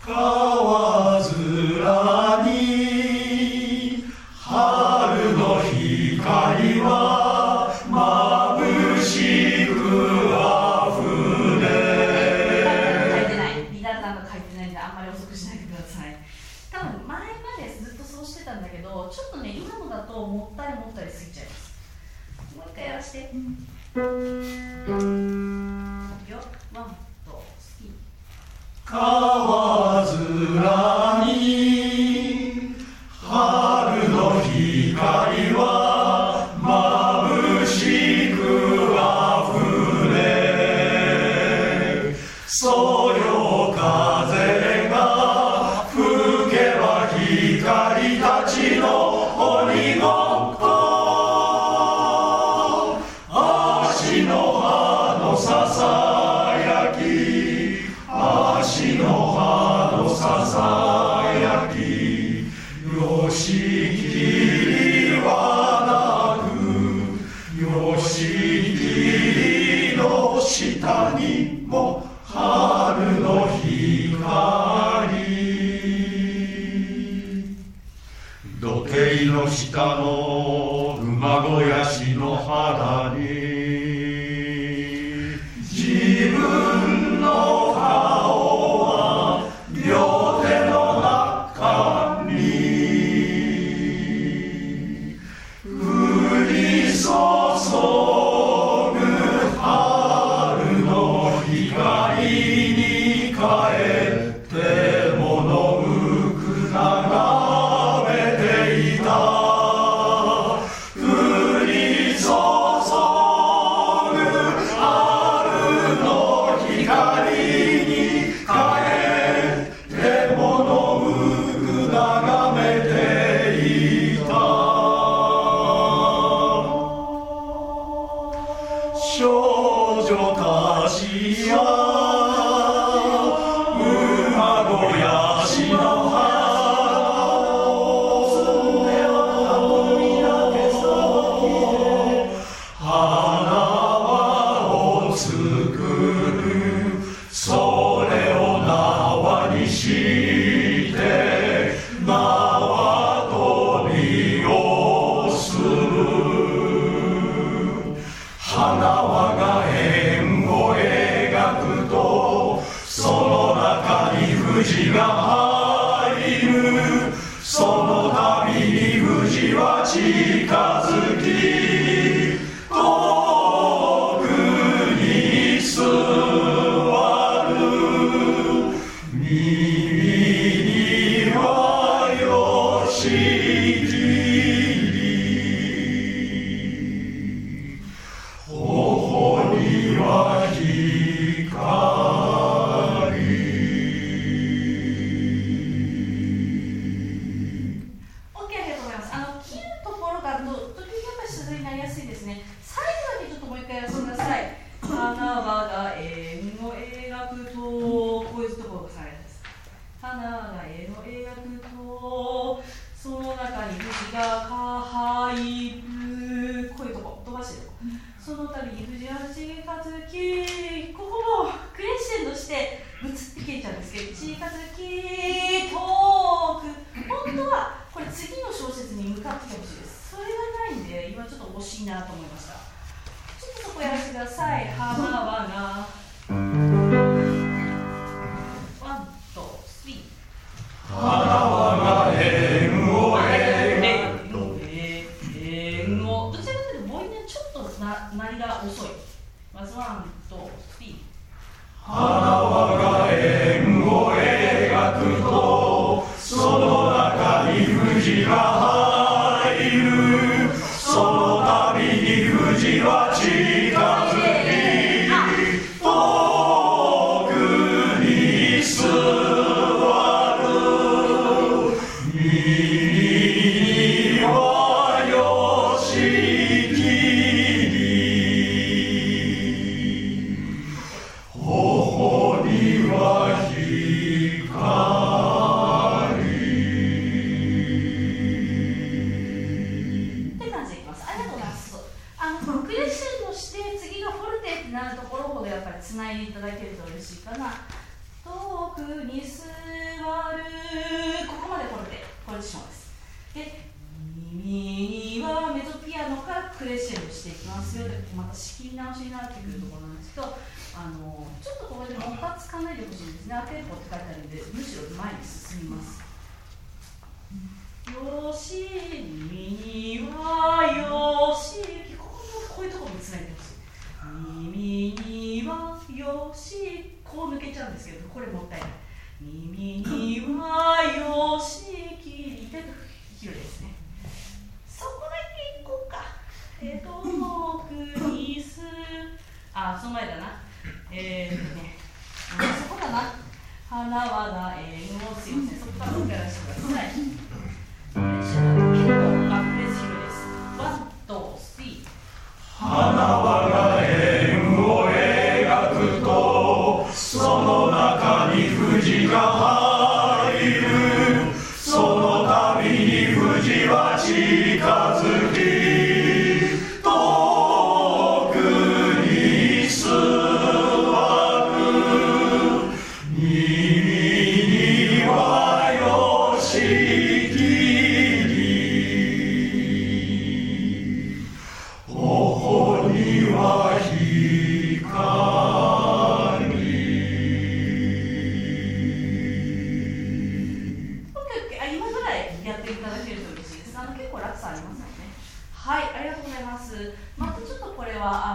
川面に春の光は眩しくあふれ。 書いてない。リーダーが書いてないんであんまり遅くしないでください。多分前までずっとそうしてたんだけど、ちょっとね、今のだともったりすぎちゃいます。もう一回やらして。よ、ワンとスキー。 川面に春の光は眩しくあふれ。そよ風が吹けば光たちの鬼ごっこ。足の葉のささやき、足の葉のささやき、よしきりはなく、よしきりの下にも春の光。土手の下の馬小屋しの肌に自分の顔は両手の中に降り注ぐ春の光に帰って物浮く眺めていた。降り注ぐ春の光に帰って物浮く眺めていた。少女たちは馬小屋しの花を花輪を作る。それを縄にして縄跳びをする。花輪が円を描くとその中に藤が入る。その度に藤は近づき遠くに座る。耳にはよしきり、頬には光。 OK、ありがとうございます。切るところが時々やっぱり鈴になりやすいですね。最後だけちょっともう一回やらせてください。花輪が円を描くと、こういうところが最後です。花が円を描くと、その中に藤が入る。こういうとこ、飛ばしてるとこ。その度に藤が近づき、ここもクレッシェンドしてぶつって消えちゃうんですけど、近づき、遠く。本当はこれ次の小節に向かってほしいです。それがないんで、今ちょっと惜しいなと思いました。ちょっとそこやらせてください。花輪がワンとスリー。 花輪が円を描く。 円をどちらかというと母音でちょっと鳴りが遅い。まずワンとスリー。 花輪が円を描くとその中に藤が入る。その度に藤は近づき遠くに座る。耳にはよしきり、頬には光。 クレッシェンドして次がフォルテってなるところほどやっぱりつないでいただけると嬉しいかな。 遠くに座る、ここまでこれでしまうんです。で、耳にはメゾピアノからクレッシェンドしていきますよ。で、また仕切り直しになってくるところなんですけど、ちょっとここでもたつかないでほしいんですね。アテンポって書いてあるんで、むしろ前に進みます。よしみにはよしき、こういうところもつないでほしい。耳にはよし、こう抜けちゃうんですけど、これもったいない。耳にはよしきで広いですね。そこだけ行こうか。遠くにす、その前だな。そこだな。花はだ、すいません、そこからもう一回出し